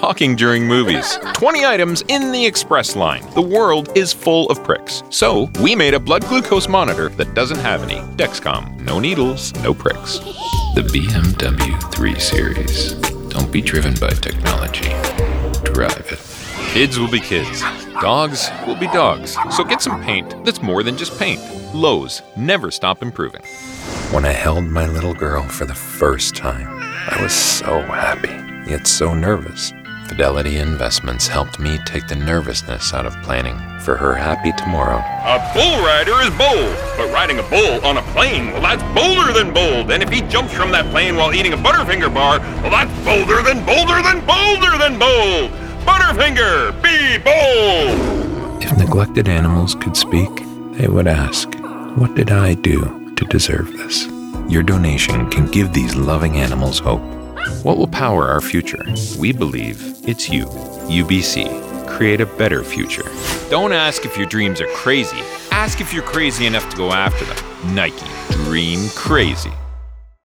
talking during movies. 20 items in the express line. The world is full of pricks. So, we made a blood glucose monitor that doesn't have any. Dexcom. No needles, no pricks. The BMW 3 Series. Don't be driven by technology. Drive it. Kids will be kids. Dogs will be dogs. So get some paint that's more than just paint. Lowe's. Never stop improving. When I held my little girl for the first time, I was so happy, yet so nervous. Fidelity Investments helped me take the nervousness out of planning for her happy tomorrow. A bull rider is bold, but riding a bull on a plane, well, that's bolder than bold. And if he jumps from that plane while eating a Butterfinger bar, well, that's bolder than bolder than bolder than bold. Butterfinger, be bold! If neglected animals could speak, they would ask, what did I do to deserve this? Your donation can give these loving animals hope. What will power our future? We believe it's you. UBC. Create a better future. Don't ask if your dreams are crazy. Ask if you're crazy enough to go after them. Nike. Dream crazy.